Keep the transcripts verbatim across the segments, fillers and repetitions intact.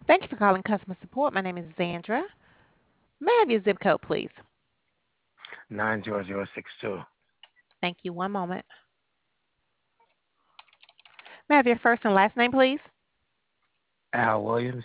Thank you for calling customer support. My name is Zandra. May I have your zip code, please? nine zero zero six two. Thank you. One moment. May I have your first and last name, please? Al Williams.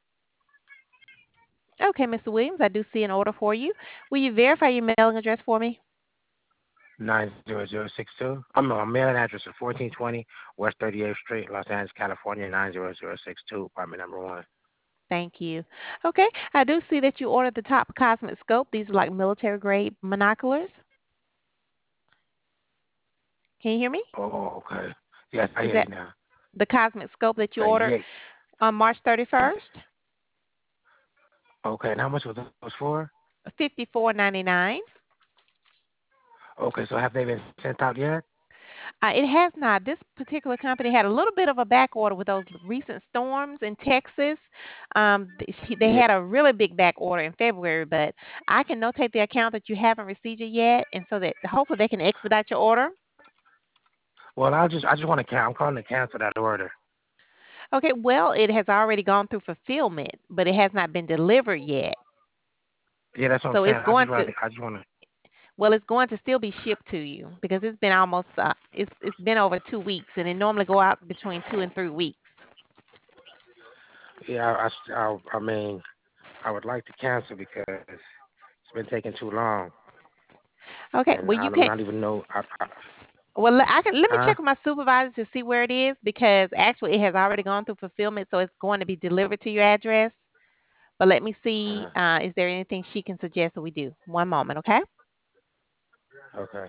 Okay, Mister Williams, I do see an order for you. Will you verify your mailing address for me? nine zero zero six two. I'm my mailing address is fourteen twenty West thirty-eighth Street, Los Angeles, California, nine zero zero six two, apartment number one. Thank you. Okay, I do see that you ordered the top Cosmic Scope. These are like military grade monoculars. Can you hear me? Oh, okay. Yes, I Is hear that you now. the Cosmic Scope that you Okay, ordered yeah. on March thirty-first? Okay, and how much was those for? fifty-four ninety-nine. Okay, so have they been sent out yet? Uh, it has not. This particular company had a little bit of a back order with those recent storms in Texas. Um, th- she- they Yeah. had a really big back order in February, but I can notate the account that you haven't received it yet, and so that hopefully they can expedite your order. Well, I just I just want to can I'm calling to cancel that order. Okay, well, it has already gone through fulfillment, but it has not been delivered yet. Yeah, that's what I'm So saying. it's I going just to, rather I just want to. well, it's going to still be shipped to you because it's been almost, uh, it's it's been over two weeks, and it normally go out between two and three weeks. Yeah, I, I, I, I mean, I would like to cancel because it's been taking too long, Okay, and well, you I'm can. not even know. I, I, Well, le- I can let me huh? check with my supervisor to see where it is because actually it has already gone through fulfillment, so it's going to be delivered to your address. But let me see, Uh, uh, is there anything she can suggest that we do? One moment, okay? okay.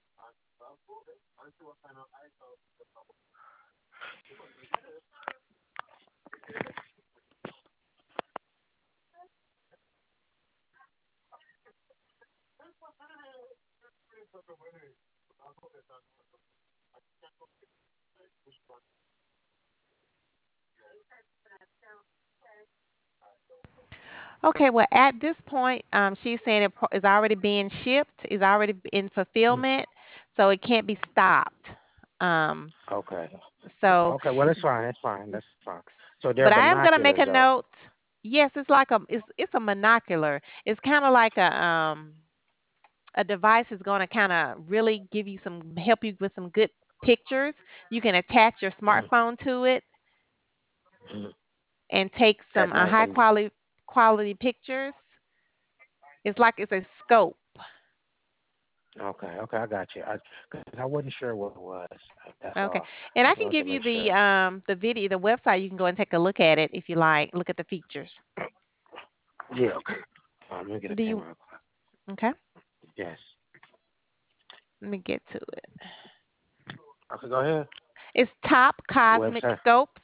Okay, well, at this point, um, she's saying it pro- is already being shipped, is already in Mm, fulfillment, so it can't be stopped. Um, okay. so, Okay. Well, that's fine. That's fine. That's fine. So they're but I am gonna make binoculars, a though. note. Yes, it's like a, it's it's a monocular. It's kind of like a um a device is going to kind of really give you some help you with some good pictures. You can attach your Mm, smartphone to it mm. and take some And, uh, I- high and quality quality pictures. It's like it's a scope. okay, okay, I got you. I, cause I wasn't sure what it was. That's Okay, all. and I I just can wanted give to you make the sure. um the video, the website. You can go and take a look at it if you like. Look at the features. Yeah. Okay. Um, let me get a Do pen you? real quick. Okay, Yes. let me get to it. Okay. Go ahead. It's Top The Cosmic website. Scopes.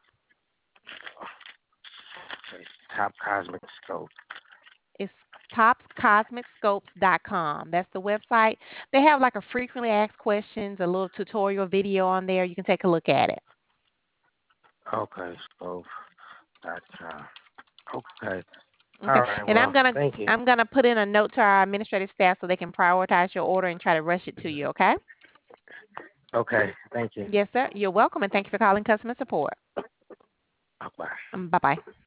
Okay. Top Cosmic Scope. It's top cosmic scopes dot com. That's the website. They have like a frequently asked questions, a little tutorial video on there. You can take a look at it. Okay. Scope dot com. Okay. All Okay. right. And I'm Well, gonna thank you. I'm gonna put in a note to our administrative staff so they can prioritize your order and try to rush it to you, okay? Okay. Thank you. Yes, sir. You're welcome and thank you for calling customer support. Bye. Bye bye.